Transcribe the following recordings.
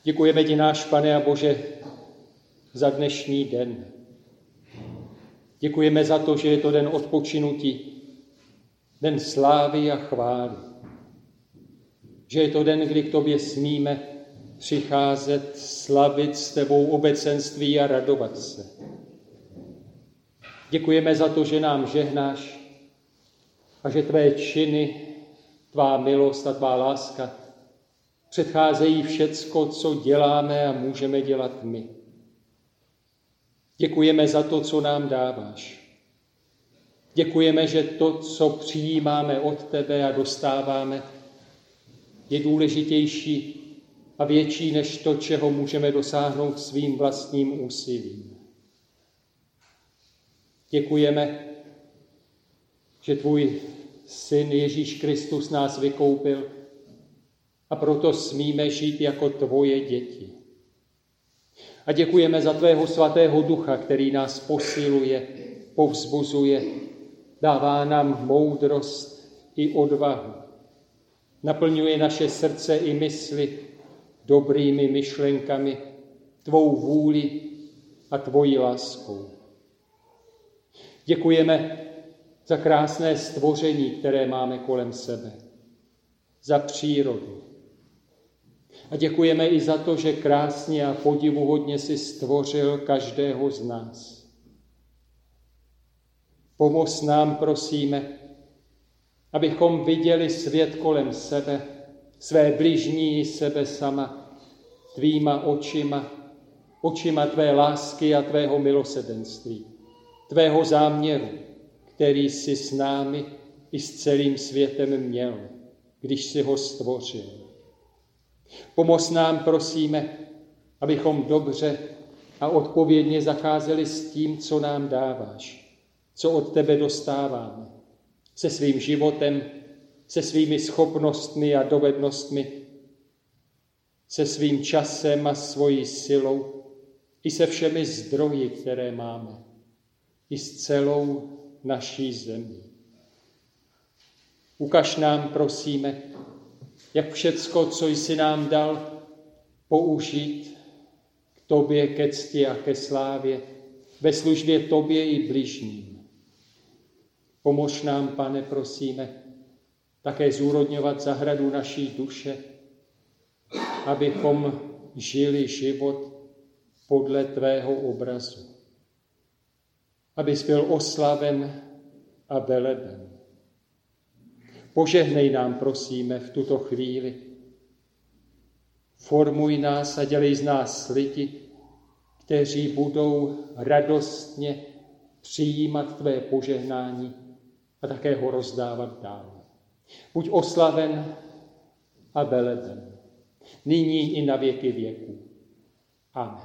Děkujeme ti, náš Pane a Bože, za dnešní den. Děkujeme za to, že je to den odpočinutí, den slávy a chvály. Že je to den, kdy k tobě smíme přicházet, slavit s tebou obecenství a radovat se. Děkujeme za to, že nám žehnáš a že tvé činy, tvá milost a tvá láska předcházejí všecko, co děláme a můžeme dělat my. Děkujeme za to, co nám dáváš. Děkujeme, že to, co přijímáme od tebe a dostáváme, je důležitější a větší než to, čeho můžeme dosáhnout svým vlastním úsilím. Děkujeme, že tvůj syn Ježíš Kristus nás vykoupil a proto smíme žít jako tvoje děti. A děkujeme za tvého svatého ducha, který nás posiluje, povzbuzuje, dává nám moudrost i odvahu. Naplňuje naše srdce i mysli dobrými myšlenkami, tvou vůli a tvojí láskou. Děkujeme za krásné stvoření, které máme kolem sebe, za přírodu. A děkujeme i za to, že krásně a podivuhodně si stvořil každého z nás. Pomoz nám, prosíme, abychom viděli svět kolem sebe, své bližní i sebe sama, tvýma očima tvé lásky a tvého milosrdenství, tvého záměru, který jsi s námi i s celým světem měl, když jsi ho stvořil. Pomoz nám, prosíme, abychom dobře a odpovědně zacházeli s tím, co nám dáváš, co od tebe dostáváme, se svým životem, se svými schopnostmi a dovednostmi, se svým časem a svojí silou, i se všemi zdroji, které máme, i s celou naší zemí. Ukaž nám, prosíme, jak všecko, co jsi nám dal, použít k tobě, ke cti a ke slávě, ve službě tobě i bližním. Pomož nám, Pane, prosíme, také zúrodňovat zahradu naší duše, abychom žili život podle tvého obrazu. Abys byl oslaven a veleben. Požehnej nám, prosíme, v tuto chvíli. Formuj nás a dělej z nás lidi, kteří budou radostně přijímat tvé požehnání a také ho rozdávat dál. Buď oslaven a veleben, nyní i na věky věků. Amen.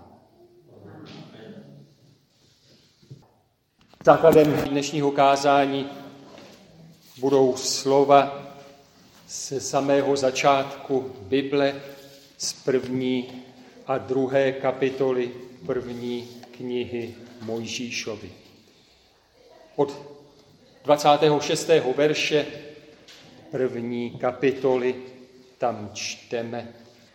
Základem dnešního kázání budou slova ze samého začátku Bible z 1. a 2. kapitoly 1. knihy Mojžíšovy. Od 26. verše 1. kapitoly tam čteme.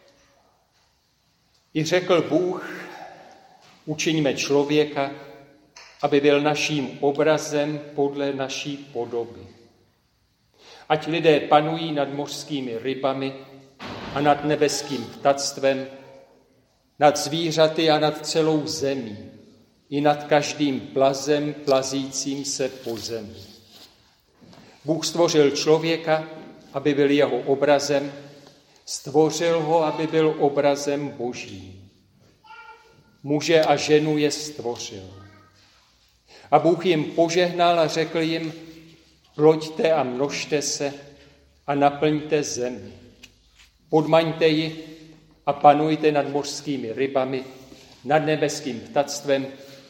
I řekl Bůh, učiňme člověka, aby byl naším obrazem podle naší podoby. Ať lidé panují nad mořskými rybami a nad nebeským ptactvem, nad zvířaty a nad celou zemí, i nad každým plazem plazícím se po zemi. Bůh stvořil člověka, aby byl jeho obrazem, stvořil ho, aby byl obrazem Božím. Muže a ženu je stvořil. A Bůh jim požehnal a řekl jim, ploďte a množte se a naplňte zemi. Podmaňte ji a panujte nad mořskými rybami, nad nebeským ptactvem,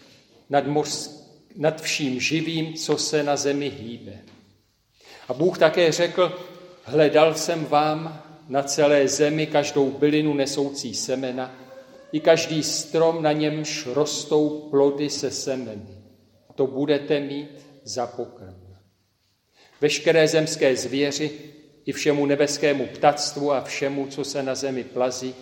nad vším živým, co se na zemi hýbe. A Bůh také řekl, hledal jsem vám na celé zemi každou bylinu nesoucí semena i každý strom, na němž rostou plody se semeny. To budete mít za pokrm. Veškeré zemské zvěři i všemu nebeskému ptactvu a všemu, co se na zemi plazí, v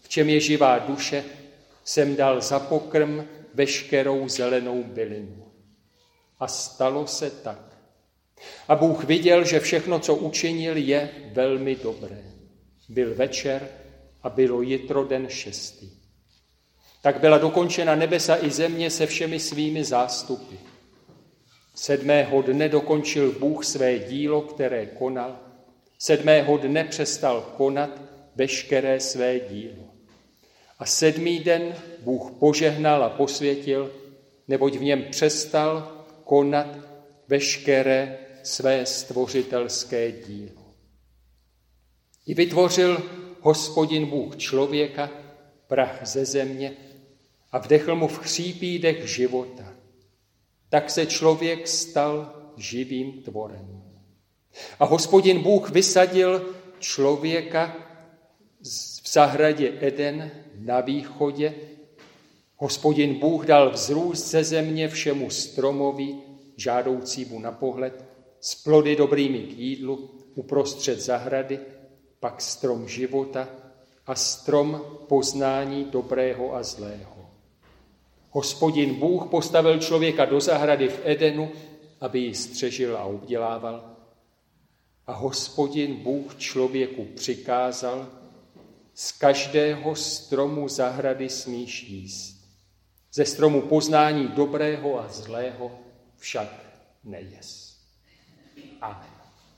čem je živá duše, jsem dal za pokrm veškerou zelenou bylinu. A stalo se tak. A Bůh viděl, že všechno, co učinil, je velmi dobré. Byl večer a bylo jitro den 6. Tak byla dokončena nebesa i země se všemi svými zástupy. 7. dne dokončil Bůh své dílo, které konal. 7. dne přestal konat veškeré své dílo. A 7. den Bůh požehnal a posvětil, neboť v něm přestal konat veškeré své stvořitelské dílo. I vytvořil Hospodin Bůh člověka, prach ze země, a vdechl mu v chřípý dech života. Tak se člověk stal živým tvorem. A Hospodin Bůh vysadil člověka v zahradě Eden na východě. Hospodin Bůh dal vzrůst ze země všemu stromovi, žádoucímu na pohled, s plody dobrými k jídlu, uprostřed zahrady, pak strom života a strom poznání dobrého a zlého. Hospodin Bůh postavil člověka do zahrady v Edenu, aby ji střežil a obdělával. A Hospodin Bůh člověku přikázal, z každého stromu zahrady smíš jíst. Ze stromu poznání dobrého a zlého však nejez. Amen.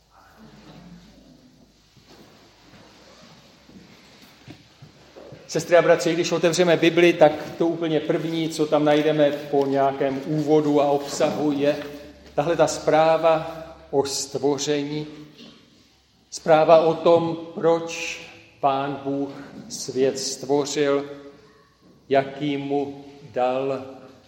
Sestry a bratři, když otevřeme Bibli, tak to úplně první, co tam najdeme po nějakém úvodu a obsahu, je tahle ta zpráva o stvoření, zpráva o tom, proč Pán Bůh svět stvořil, jaký mu dal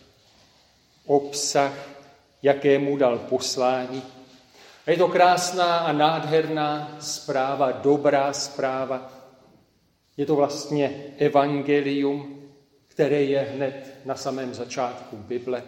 obsah, jaké mu dal poslání. A je to krásná a nádherná zpráva, dobrá zpráva. Je to vlastně evangelium, které je hned na samém začátku Bible.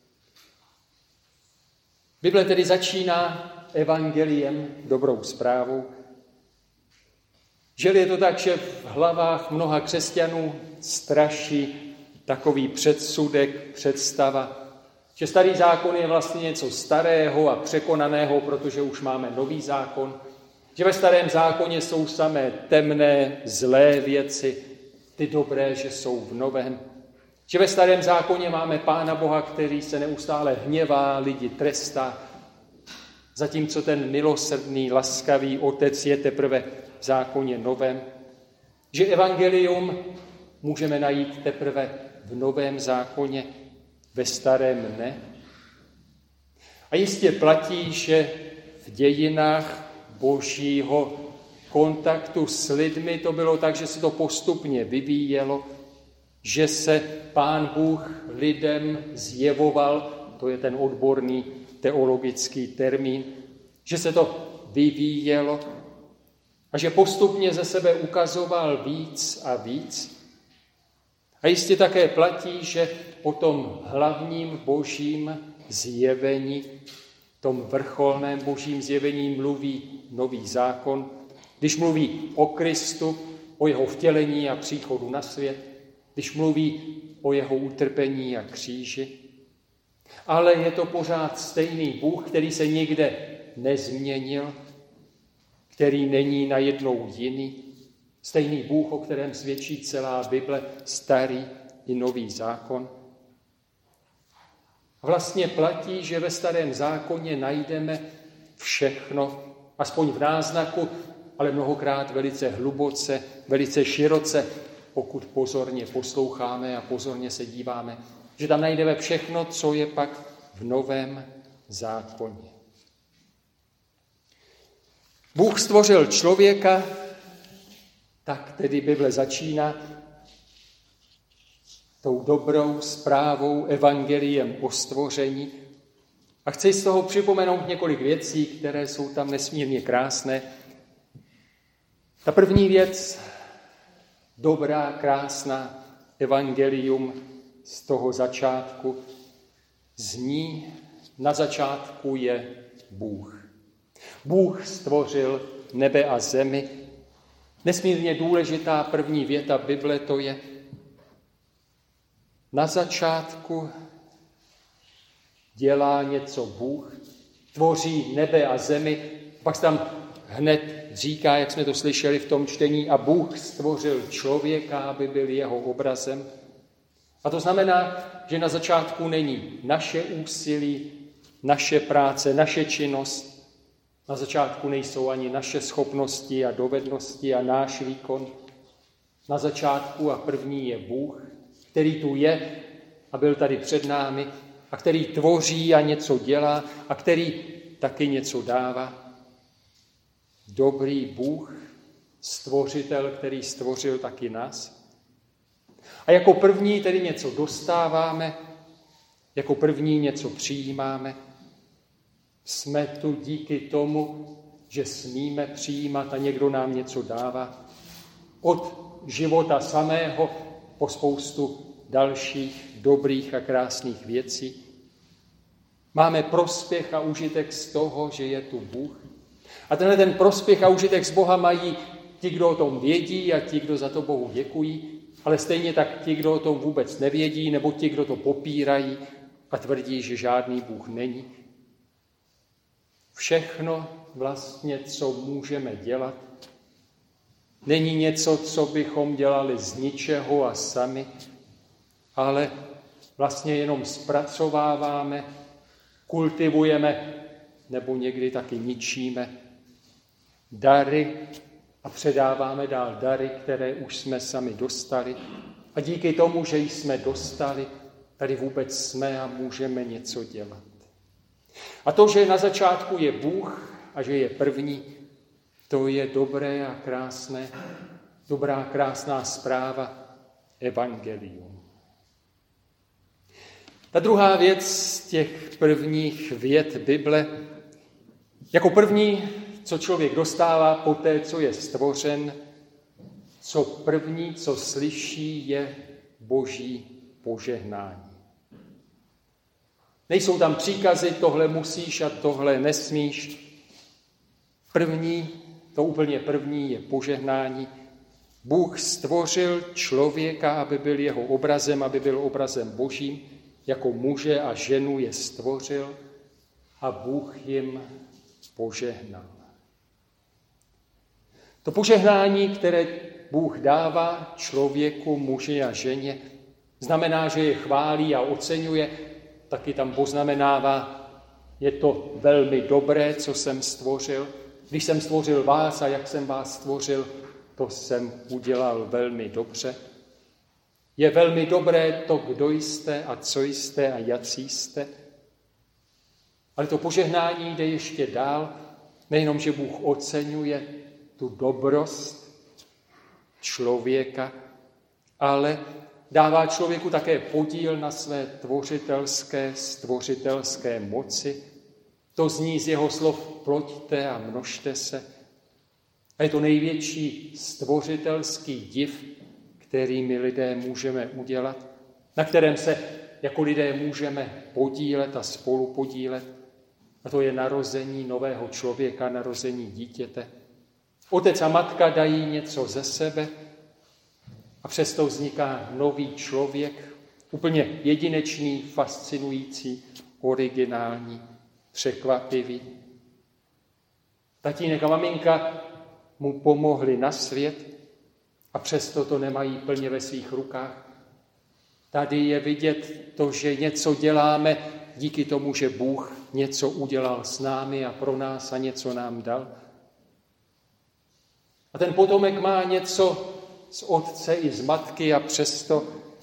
Bible tedy začíná evangeliem, dobrou zprávou. Žel je to tak, že v hlavách mnoha křesťanů straší takový předsudek, představa, že starý zákon je vlastně něco starého a překonaného, protože už máme nový zákon, že ve starém zákoně jsou samé temné, zlé věci, ty dobré, že jsou v novém. Že ve starém zákoně máme Pána Boha, který se neustále hněvá, lidi trestá, zatímco ten milosrdný, laskavý Otec je teprve v zákoně novém. Že evangelium můžeme najít teprve v novém zákoně, ve starém ne. A jistě platí, že v dějinách Božího kontaktu s lidmi to bylo tak, že se to postupně vyvíjelo, že se Pán Bůh lidem zjevoval, to je ten odborný teologický termín, že se to vyvíjelo a že postupně ze sebe ukazoval víc a víc. A jistě také platí, že o tom hlavním Božím zjevení, tom vrcholném Božím zjevení mluví nový zákon, když mluví o Kristu, o jeho vtělení a příchodu na svět, když mluví o jeho utrpení a kříži. Ale je to pořád stejný Bůh, který se nikde nezměnil, který není najednou jiný. Stejný Bůh, o kterém svědčí celá Bible, starý i nový zákon. Vlastně platí, že ve starém zákoně najdeme všechno, aspoň v náznaku, ale mnohokrát velice hluboce, velice široce, pokud pozorně posloucháme a pozorně se díváme, že tam najdeme všechno, co je pak v novém zákoně. Bůh stvořil člověka, tak tedy Bible začíná tou dobrou zprávou, evangeliem o stvoření. A chci z toho připomenout několik věcí, které jsou tam nesmírně krásné. Ta první věc, dobrá, krásná evangelium z toho začátku, zní, na začátku je Bůh. Bůh stvořil nebe a zemi. Nesmírně důležitá první věta Bible to je: na začátku dělá něco Bůh, tvoří nebe a zemi, pak se tam hned říká, jak jsme to slyšeli v tom čtení, a Bůh stvořil člověka, aby byl jeho obrazem. A to znamená, že na začátku není naše úsilí, naše práce, naše činnost. Na začátku nejsou ani naše schopnosti a dovednosti a náš výkon. Na začátku a první je Bůh, který tu je a byl tady před námi a který tvoří a něco dělá a který taky něco dává. Dobrý Bůh, stvořitel, který stvořil taky nás. A jako první tedy něco dostáváme, jako první něco přijímáme. Jsme tu díky tomu, že smíme přijímat a někdo nám něco dává. Od života samého po spoustu dalších dobrých a krásných věcí. Máme prospěch a užitek z toho, že je tu Bůh. A tenhle ten prospěch a užitek z Boha mají ti, kdo o tom vědí a ti, kdo za to Bohu děkují, ale stejně tak ti, kdo o tom vůbec nevědí, nebo ti, kdo to popírají a tvrdí, že žádný Bůh není. Všechno vlastně, co můžeme dělat, není něco, co bychom dělali z ničeho a sami, ale vlastně jenom zpracováváme, kultivujeme nebo někdy taky ničíme dary a předáváme dál dary, které už jsme sami dostali. A díky tomu, že jsme dostali, tady vůbec jsme a můžeme něco dělat. A to, že na začátku je Bůh a že je první, to je dobré a krásné, dobrá krásná zpráva, evangelium. Ta druhá věc z těch prvních vět Bible, jako první, co člověk dostává po té, co je stvořen, co první, co slyší, je Boží požehnání. Nejsou tam příkazy, tohle musíš a tohle nesmíš. První, to úplně první je požehnání. Bůh stvořil člověka, aby byl jeho obrazem, aby byl obrazem Božím, jako muže a ženu je stvořil a Bůh jim požehnal. To požehnání, které Bůh dává člověku, muži a ženě, znamená, že je chválí a oceňuje, taky tam poznamenává, je to velmi dobré, co jsem stvořil. Když jsem stvořil vás a jak jsem vás stvořil, to jsem udělal velmi dobře. Je velmi dobré to, kdo jste a co jste a jací jste. Ale to požehnání jde ještě dál. Nejenom, že Bůh oceňuje tu dobrost člověka, ale dává člověku také podíl na své stvořitelské moci. To zní z jeho slov ploďte a množte se. A je to největší stvořitelský div, který my lidé můžeme udělat, na kterém se jako lidé můžeme podílet a spolu podílet. A to je narození nového člověka, narození dítěte. Otec a matka dají něco ze sebe a přesto vzniká nový člověk, úplně jedinečný, fascinující, originální, překvapivý. Tatínek a maminka mu pomohli na svět a přesto to nemají plně ve svých rukách. Tady je vidět to, že něco děláme díky tomu, že Bůh něco udělal s námi a pro nás a něco nám dal. A ten potomek má něco z otce i z matky a přesto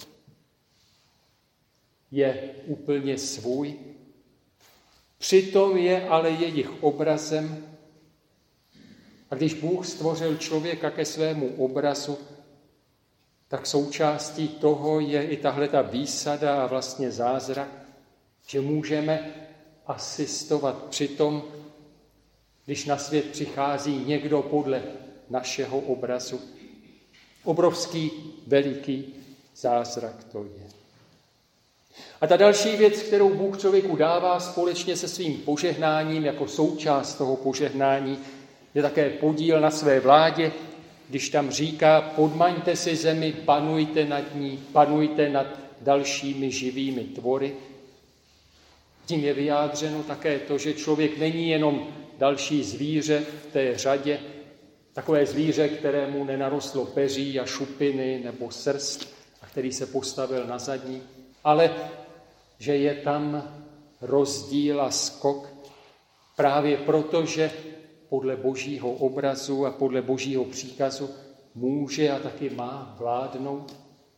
je úplně svůj. Přitom je ale jejich obrazem. A když Bůh stvořil člověka ke svému obrazu, tak součástí toho je i tahleta výsada a vlastně zázrak, že můžeme asistovat při tom, když na svět přichází někdo podle našeho obrazu. Obrovský, veliký zázrak to je. A ta další věc, kterou Bůh člověku dává společně se svým požehnáním, jako součást toho požehnání, je také podíl na své vládě, když tam říká, podmaňte si zemi, panujte nad ní, panujte nad dalšími živými tvory. Tím je vyjádřeno také to, že člověk není jenom další zvíře v té řadě, takové zvíře, kterému nenarostlo peří a šupiny nebo srst a který se postavil na zadní, ale že je tam rozdíl a skok právě proto, že podle Božího obrazu a podle Božího příkazu může a taky má vládnout.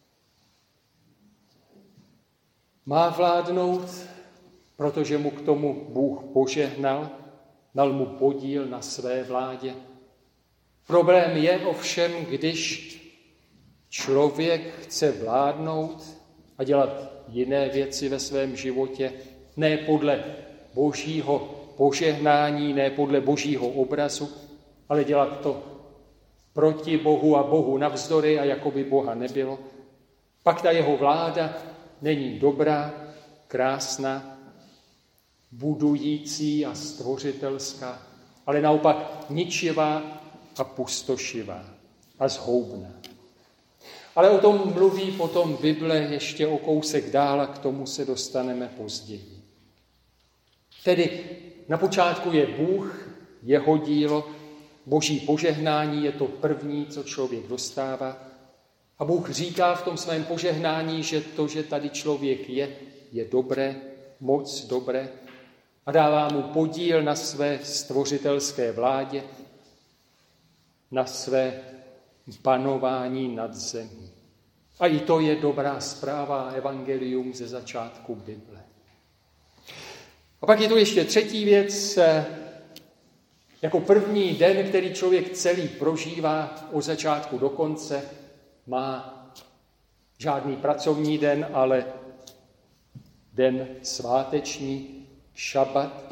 Má vládnout, protože mu k tomu Bůh požehnal, dal mu podíl na své vládě. Problém je ovšem, když člověk chce vládnout a dělat jiné věci ve svém životě, ne podle Božího požehnání, ne podle Božího obrazu, ale dělat to proti Bohu a Bohu navzdory a jako by Boha nebylo. Pak ta jeho vláda není dobrá, krásná, budující a stvořitelská, ale naopak ničivá a pustošivá a zhoubná. Ale o tom mluví potom Bible ještě o kousek dál a k tomu se dostaneme později. Tedy na počátku je Bůh, jeho dílo, Boží požehnání je to první, co člověk dostává. A Bůh říká v tom svém požehnání, že to, že tady člověk je dobré, moc dobré a dává mu podíl na své stvořitelské vládě, na své panování nad zemí. A i to je dobrá zpráva, evangelium ze začátku Bible. A pak je tu ještě třetí věc. Jako první den, který člověk celý prožívá od začátku do konce, má žádný pracovní den, ale den sváteční, šabat.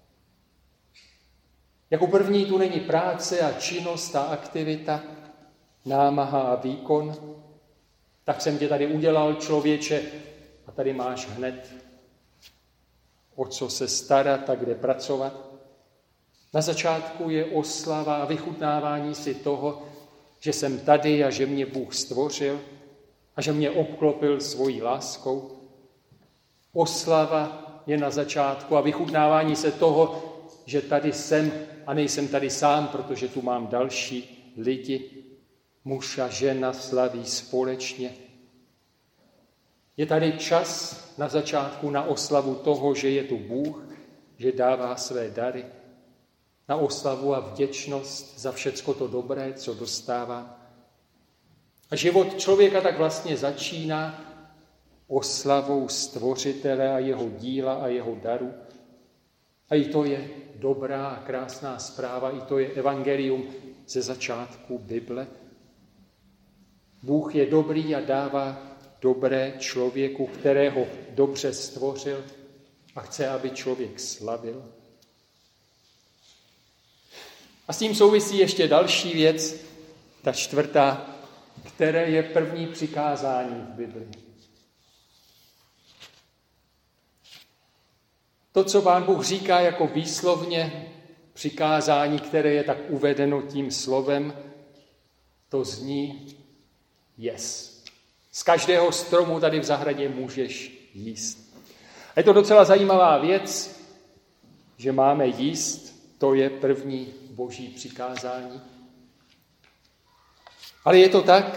Jako první tu není práce a činnost a aktivita, námaha a výkon. Tak jsem tě tady udělal, člověče, a tady máš hned o co se starat a kde pracovat. Na začátku je oslava a vychutnávání si toho, že jsem tady a že mě Bůh stvořil a že mě obklopil svojí láskou. Oslava je na začátku a vychutnávání se toho, že tady jsem a nejsem tady sám, protože tu mám další lidi. Muž a žena slaví společně. Je tady čas na začátku na oslavu toho, že je tu Bůh, že dává své dary, na oslavu a vděčnost za všecko to dobré, co dostává. A život člověka tak vlastně začíná oslavou Stvořitele a jeho díla a jeho daru. A i to je dobrá a krásná zpráva, i to je evangelium ze začátku Bible. Bůh je dobrý a dává dobré člověku, kterého dobře stvořil a chce, aby člověk slavil. A s tím souvisí ještě další věc, ta čtvrtá, které je první přikázání v Bibli. To, co Pán Bůh říká jako výslovně přikázání, které je tak uvedeno tím slovem, to zní jes. Z každého stromu tady v zahradě můžeš jíst. A je to docela zajímavá věc, že máme jíst, to je první Boží přikázání. Ale je to tak,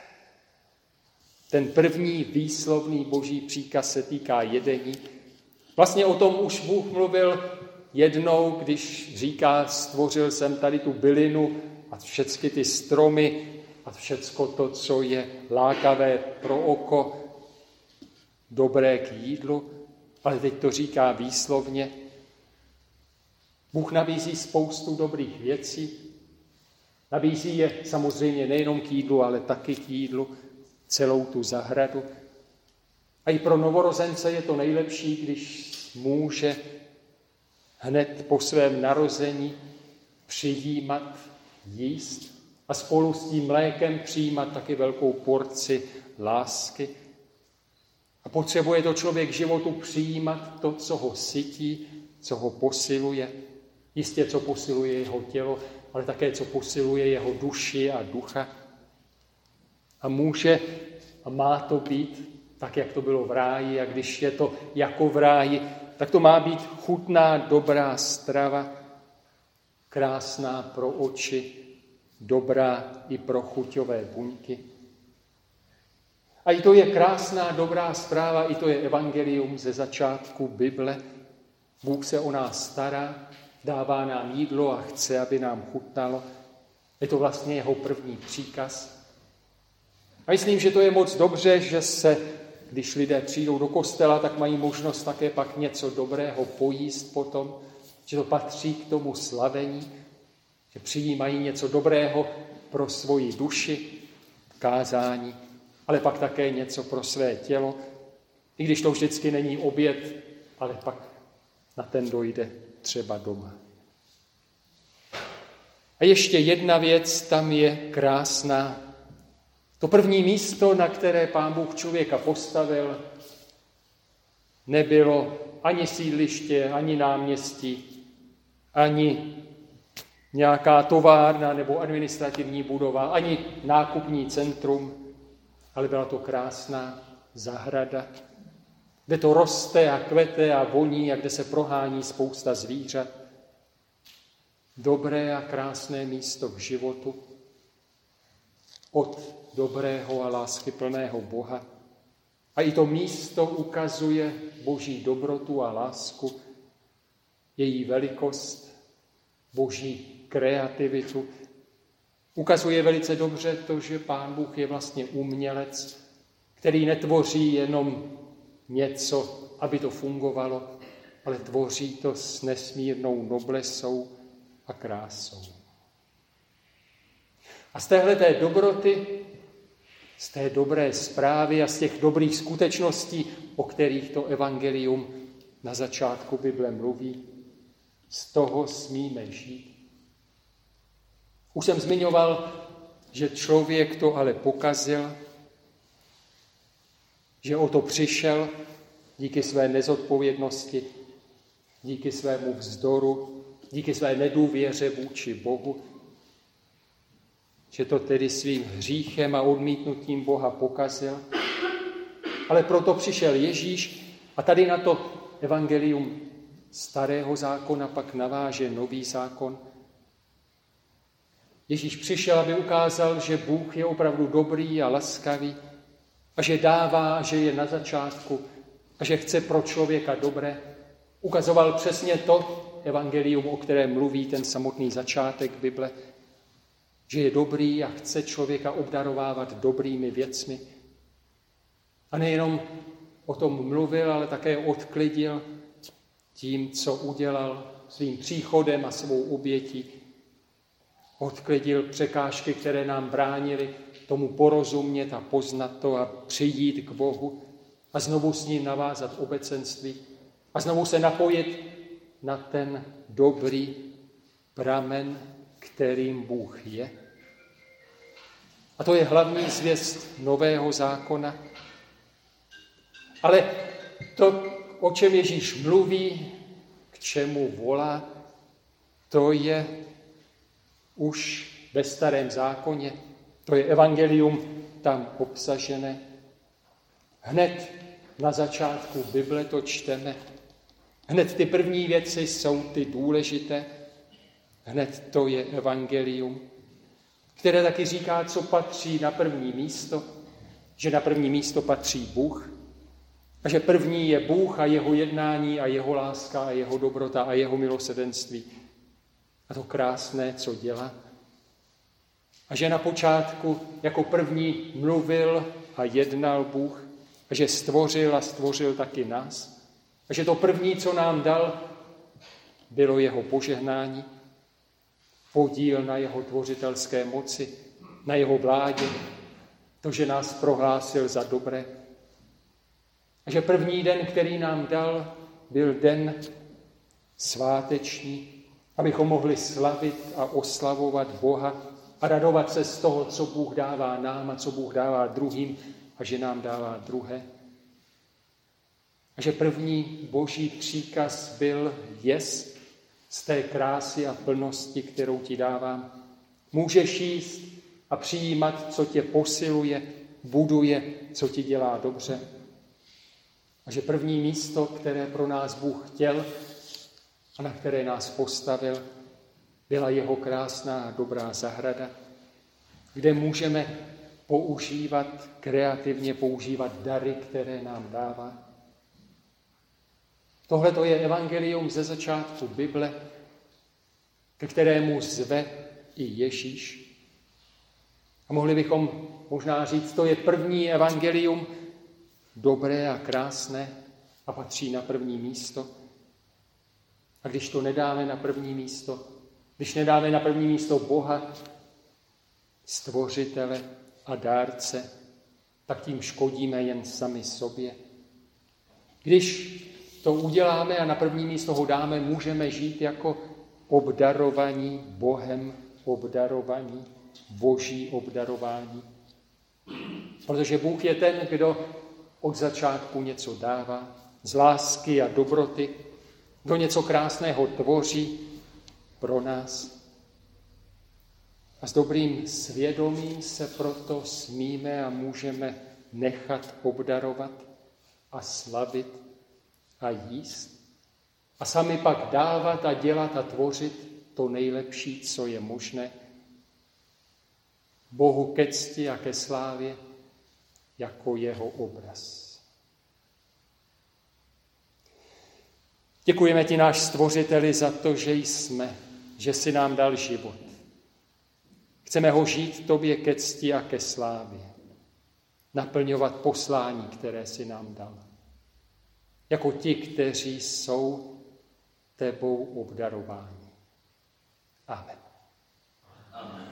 ten první výslovný Boží příkaz se týká jedení. Vlastně o tom už Bůh mluvil jednou, když říká, stvořil jsem tady tu bylinu a všechny ty stromy a všecko to, co je lákavé pro oko, dobré k jídlu, ale teď to říká výslovně. Bůh nabízí spoustu dobrých věcí. Nabízí je samozřejmě nejenom k jídlu, ale taky k jídlu, celou tu zahradu. A i pro novorozence je to nejlepší, když může hned po svém narození přijímat, jíst a spolu s tím mlékem přijímat taky velkou porci lásky. A potřebuje to člověk k životu přijímat to, co ho sytí, co ho posiluje. Jistě, co posiluje jeho tělo, ale také co posiluje jeho duši a ducha. A může a má to být tak, jak to bylo v ráji, a když je to jako v ráji, tak to má být chutná, dobrá strava, krásná pro oči, dobrá i pro chuťové buňky. A i to je krásná, dobrá zpráva, i to je evangelium ze začátku Bible. Bůh se o nás stará, dává nám jídlo a chce, aby nám chutnalo. Je to vlastně jeho první příkaz. A myslím, že to je moc dobře, že se, když lidé přijdou do kostela, tak mají možnost také pak něco dobrého pojíst potom, že to patří k tomu slavení, že přijímají něco dobrého pro svoji duši, kázání, ale pak také něco pro své tělo, i když to vždycky není oběd, ale pak na ten dojde třeba doma. A ještě jedna věc tam je krásná. To první místo, na které Pán Bůh člověka postavil, nebylo ani sídliště, ani náměstí, ani nějaká továrna nebo administrativní budova, ani nákupní centrum, ale byla to krásná zahrada, kde to roste a kvete a voní a kde se prohání spousta zvířat. Dobré a krásné místo k životu od dobrého a láskyplného Boha. A i to místo ukazuje Boží dobrotu a lásku, její velikost, Boží kreativitu. Ukazuje velice dobře to, že Pán Bůh je vlastně umělec, který netvoří jenom něco, aby to fungovalo, ale tvoří to s nesmírnou noblesou a krásou. A z téhleté dobroty, z té dobré zprávy a z těch dobrých skutečností, o kterých to evangelium na začátku Bible mluví, z toho smíme žít. Už jsem zmiňoval, že člověk to ale pokazil, že o to přišel díky své nezodpovědnosti, díky svému vzdoru, díky své nedůvěře vůči Bohu, že to tedy svým hříchem a odmítnutím Boha pokazil. Ale proto přišel Ježíš a tady na to evangelium starého zákona pak naváže nový zákon. Ježíš přišel, aby ukázal, že Bůh je opravdu dobrý a laskavý a že dává, že je na začátku a že chce pro člověka dobré. Ukazoval přesně to evangelium, o kterém mluví ten samotný začátek Bible, že je dobrý a chce člověka obdarovávat dobrými věcmi. A nejenom o tom mluvil, ale také odklidil tím, co udělal svým příchodem a svou obětí. Odklidil překážky, které nám bránily tomu porozumět a poznat to a přijít k Bohu a znovu s ním navázat obecenství a znovu se napojit na ten dobrý pramen, kterým Bůh je. A to je hlavní zvěst nového zákona. Ale to, o čem Ježíš mluví, k čemu volá, to je už ve starém zákoně, to je evangelium tam obsažené. Hned na začátku Bible to čteme. Hned ty první věci jsou ty důležité. Hned to je evangelium, které taky říká, co patří na první místo, že na první místo patří Bůh a že první je Bůh a jeho jednání a jeho láska a jeho dobrota a jeho milosrdenství. A to krásné, co dělá. A že na počátku jako první mluvil a jednal Bůh a že stvořil a stvořil taky nás. A že to první, co nám dal, bylo jeho požehnání, podíl na jeho tvořitelské moci, na jeho vládě, to, že nás prohlásil za dobré. A že první den, který nám dal, byl den sváteční, abychom mohli slavit a oslavovat Boha a radovat se z toho, co Bůh dává nám a co Bůh dává druhým a že nám dává druhé. A že první boží příkaz byl jest z té krásy a plnosti, kterou ti dávám. Můžeš jíst a přijímat, co tě posiluje, buduje, co ti dělá dobře. A že první místo, které pro nás Bůh chtěl a na které nás postavil, byla jeho krásná a dobrá zahrada, kde můžeme kreativně používat dary, které nám dává. Tohle to je evangelium ze začátku Bible, ke kterému zve i Ježíš. A mohli bychom možná říct, to je první evangelium, dobré a krásné a patří na první místo. A když to nedáme na první místo, když nedáme na první místo Boha, stvořitele a dárce, tak tím škodíme jen sami sobě. Když to uděláme a na první místo ho dáme, můžeme žít jako obdarovaní Bohem, obdarovaní, boží obdarování. Protože Bůh je ten, kdo od začátku něco dává, z lásky a dobroty, kdo něco krásného tvoří pro nás. A s dobrým svědomím se proto smíme a můžeme nechat obdarovat a slavit a jíst. A sami pak dávat a dělat a tvořit to nejlepší, co je možné. Bohu ke cti a ke slávě jako jeho obraz. Děkujeme ti, náš Stvořiteli, za to, že jsme, že jsi nám dal život. Chceme ho žít tobě ke cti a ke slávě. Naplňovat poslání, které jsi nám dal. Jako ti, kteří jsou tebou obdarováni. Amen. Amen.